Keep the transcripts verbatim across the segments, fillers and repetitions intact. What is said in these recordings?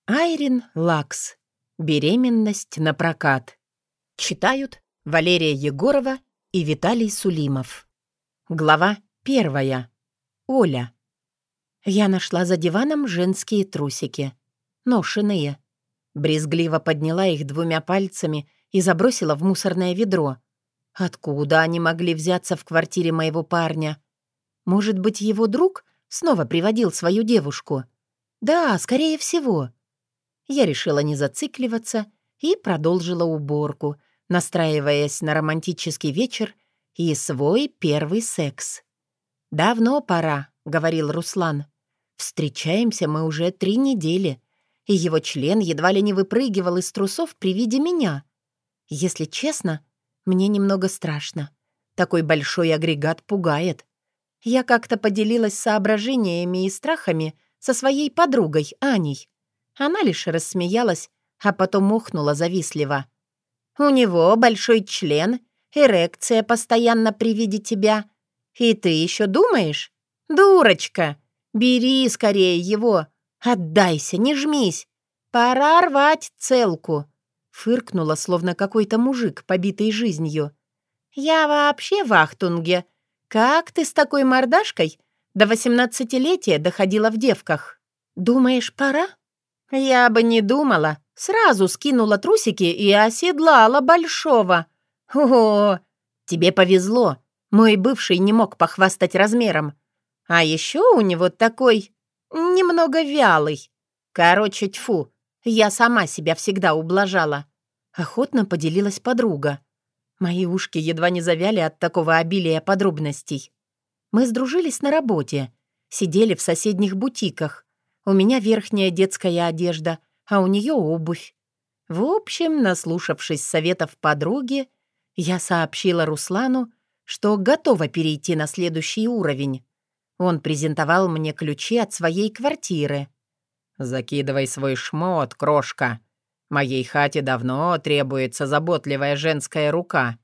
Айрин Лакс. Беременность на прокат. Читают Валерия Егорова и Виталий Сулимов. Глава первая. Оля. Я нашла за диваном женские трусики. Ношеные. Брезгливо подняла их двумя пальцами и забросила в мусорное ведро. Откуда они могли взяться в квартире моего парня? Может быть, его друг снова приводил свою девушку? Да, скорее всего. Я решила не зацикливаться и продолжила уборку, настраиваясь на романтический вечер и свой первый секс. «Давно пора», — говорил Руслан. «Встречаемся мы уже три недели, и его член едва ли не выпрыгивал из трусов при виде меня. Если честно, мне немного страшно. Такой большой агрегат пугает. Я как-то поделилась соображениями и страхами со своей подругой Аней. Она лишь рассмеялась, а потом ухнула завистливо. «У него большой член, эрекция постоянно при виде тебя. И ты еще думаешь? Дурочка! Бери скорее его! Отдайся, не жмись! Пора рвать целку!» Фыркнула, словно какой-то мужик, побитый жизнью. «Я вообще в ахтунге. Как ты с такой мордашкой до восемнадцатилетия доходила в девках? Думаешь, пора?» «Я бы не думала. Сразу скинула трусики и оседлала большого. О, тебе повезло. Мой бывший не мог похвастать размером. А еще у него такой немного вялый. Короче, тьфу, я сама себя всегда ублажала». Охотно поделилась подруга. Мои ушки едва не завяли от такого обилия подробностей. Мы сдружились на работе, сидели в соседних бутиках. У меня верхняя детская одежда, а у нее обувь. В общем, наслушавшись советов подруги, я сообщила Руслану, что готова перейти на следующий уровень. Он презентовал мне ключи от своей квартиры. «Закидывай свой шмот, крошка. Моей хате давно требуется заботливая женская рука».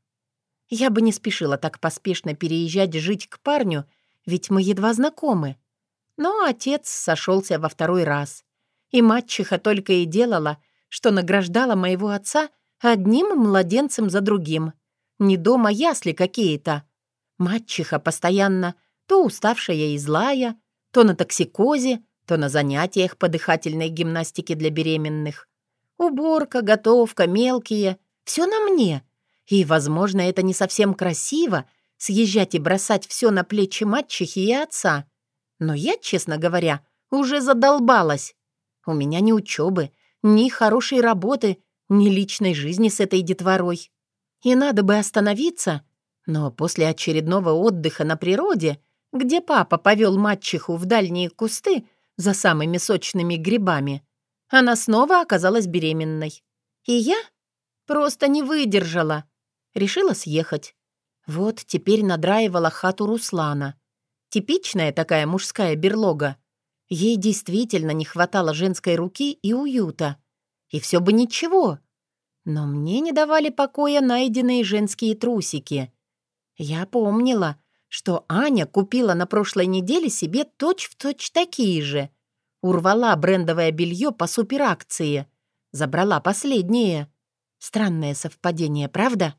Я бы не спешила так поспешно переезжать жить к парню, ведь мы едва знакомы. Но отец сошелся во второй раз. И мачеха только и делала, что награждала моего отца одним младенцем за другим. Не дома ясли какие-то. Мачеха постоянно то уставшая и злая, то на токсикозе, то на занятиях по дыхательной гимнастике для беременных. Уборка, готовка, мелкие — все на мне. И, возможно, это не совсем красиво — съезжать и бросать все на плечи мачехи и отца. Но я, честно говоря, уже задолбалась. У меня ни учебы, ни хорошей работы, ни личной жизни с этой детворой. И надо бы остановиться, но после очередного отдыха на природе, где папа повел мачеху в дальние кусты за самыми сочными грибами, она снова оказалась беременной. И я просто не выдержала. Решила съехать. Вот теперь надраивала хату Руслана. Типичная такая мужская берлога. Ей действительно не хватало женской руки и уюта. И все бы ничего. Но мне не давали покоя найденные женские трусики. Я помнила, что Аня купила на прошлой неделе себе точь-в-точь такие же. Урвала брендовое белье по суперакции. Забрала последнее. Странное совпадение, правда?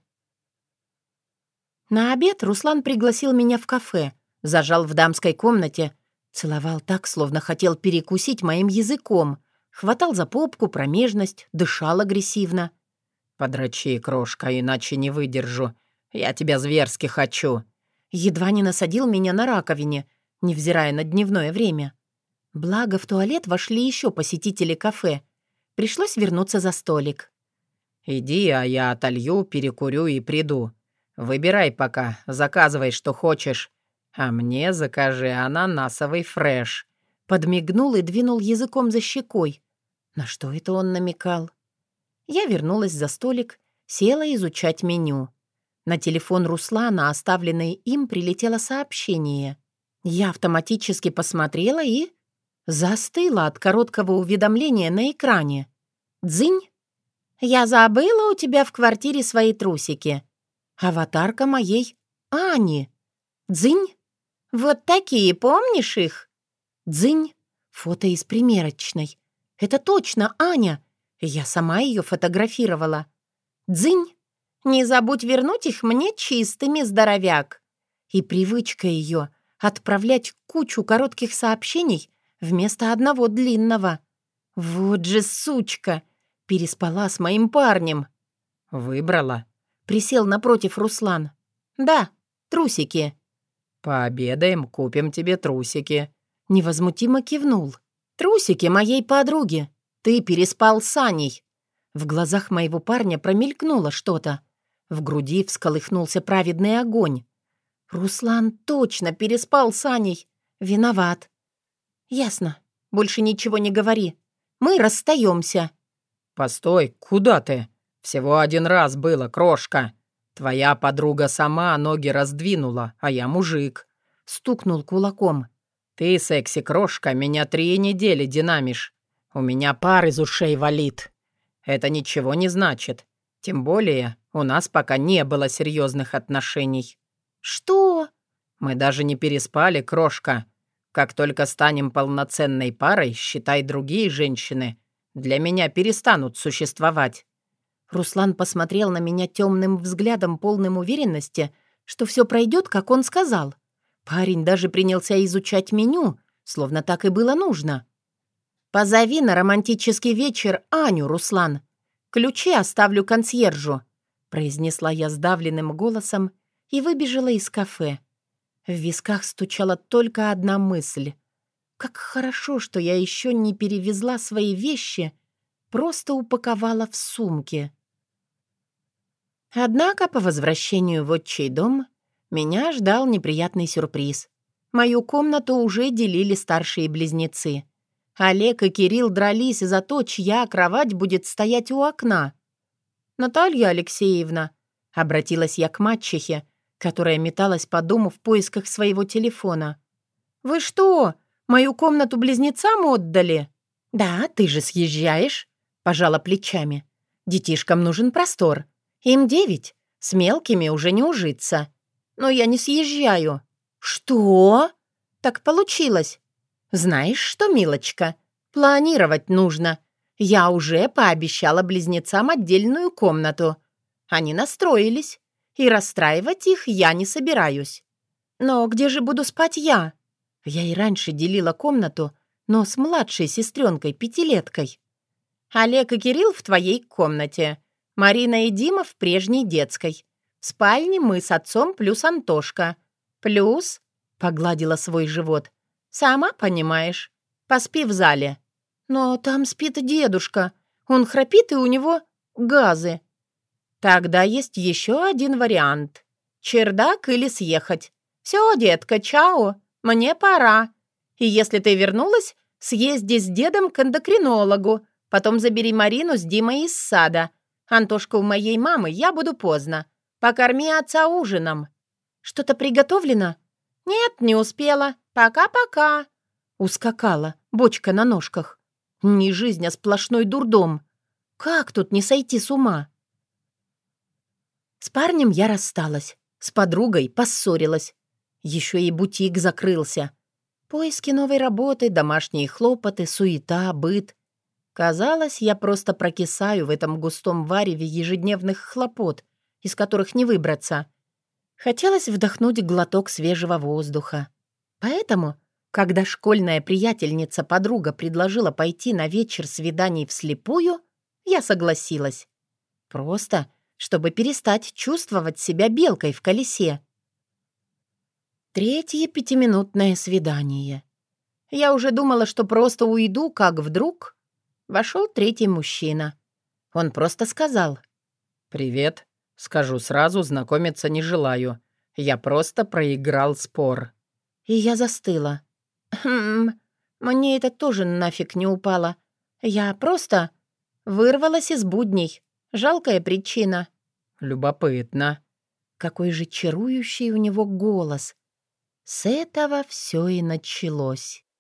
На обед Руслан пригласил меня в кафе. Зажал в дамской комнате. Целовал так, словно хотел перекусить моим языком. Хватал за попку, промежность, дышал агрессивно. «Подрочи, крошка, иначе не выдержу. Я тебя зверски хочу». Едва не насадил меня на раковине, невзирая на дневное время. Благо, в туалет вошли еще посетители кафе. Пришлось вернуться за столик. «Иди, а я отолью, перекурю и приду. Выбирай пока, заказывай, что хочешь. А мне закажи ананасовый фреш». Подмигнул и двинул языком за щекой. На что это он намекал? Я вернулась за столик, села изучать меню. На телефон Руслана, оставленный им, прилетело сообщение. Я автоматически посмотрела и застыла от короткого уведомления на экране. «Дзынь! Я забыла у тебя в квартире свои трусики. Аватарка моей Ани. Дзынь! Вот такие, помнишь их?» «Дзынь! Фото из примерочной. Это точно Аня. Я сама ее фотографировала. Дзынь! Не забудь вернуть их мне чистыми, здоровяк. И привычка ее отправлять кучу коротких сообщений вместо одного длинного. Вот же сучка! Переспала с моим парнем. «Выбрала?» Присел напротив Руслан. «Да, трусики». «Пообедаем, купим тебе трусики». Невозмутимо кивнул. «Трусики моей подруги. Ты переспал с Аней». В глазах моего парня промелькнуло что-то. В груди всколыхнулся праведный огонь. Руслан точно переспал с Аней. Виноват. «Ясно. Больше ничего не говори. Мы расстаемся». «Постой, куда ты? Всего один раз было, крошка. Твоя подруга сама ноги раздвинула, а я мужик». Стукнул кулаком. «Ты, секси-крошка, меня три недели динамишь. У меня пар из ушей валит. Это ничего не значит. Тем более у нас пока не было серьезных отношений». «Что?» «Мы даже не переспали, крошка. Как только станем полноценной парой, считай, другие женщины для меня перестанут существовать». Руслан посмотрел на меня темным взглядом, полным уверенности, что все пройдет, как он сказал. Парень даже принялся изучать меню, словно так и было нужно. «Позови на романтический вечер Аню, Руслан. Ключи оставлю консьержу», — произнесла я сдавленным голосом и выбежала из кафе. В висках стучала только одна мысль. Как хорошо, что я еще не перевезла свои вещи, просто упаковала в сумке. Однако по возвращению в отчий дом меня ждал неприятный сюрприз. Мою комнату уже делили старшие близнецы. Олег и Кирилл дрались за то, чья кровать будет стоять у окна. «Наталья Алексеевна», — обратилась я к мачехе, которая металась по дому в поисках своего телефона. «Вы что, мою комнату близнецам отдали?» «Да, ты же съезжаешь», — пожала плечами. «Детишкам нужен простор. Им девять, с мелкими уже не ужиться. Но я не съезжаю». «Что?» «Так получилось. Знаешь что, милочка, планировать нужно. Я уже пообещала близнецам отдельную комнату. Они настроились, и расстраивать их я не собираюсь. Но где же буду спать я? Я и раньше делила комнату, но с младшей сестренкой, пятилеткой. Олег и Кирилл в твоей комнате. Марина и Дима в прежней детской. В спальне мы с отцом плюс Антошка. Плюс, погладила свой живот, сама понимаешь, поспи в зале. Но там спит дедушка. Он храпит, и у него газы. Тогда есть еще один вариант. Чердак или съехать. Все, детка, чао, мне пора. И если ты вернулась, съезди с дедом к эндокринологу. Потом забери Марину с Димой из сада. Антошка у моей мамы, я буду поздно. Покорми отца ужином». «Что-то приготовлено?» «Нет, не успела. Пока-пока». Ускакала, бочка на ножках. Не жизнь, а сплошной дурдом. Как тут не сойти с ума? С парнем я рассталась. С подругой поссорилась. Еще и бутик закрылся. Поиски новой работы, домашние хлопоты, суета, быт. Казалось, я просто прокисаю в этом густом вареве ежедневных хлопот, из которых не выбраться. Хотелось вдохнуть глоток свежего воздуха. Поэтому, когда школьная приятельница-подруга предложила пойти на вечер свиданий вслепую, я согласилась. Просто, чтобы перестать чувствовать себя белкой в колесе. Третье пятиминутное свидание. Я уже думала, что просто уйду, как вдруг вошел третий мужчина. Он просто сказал: «Привет. Скажу сразу, знакомиться не желаю. Я просто проиграл спор». И я застыла. «Хм, мне это тоже нафиг не упало. Я просто вырвалась из будней. Жалкая причина». «Любопытно». Какой же чарующий у него голос. С этого все и началось.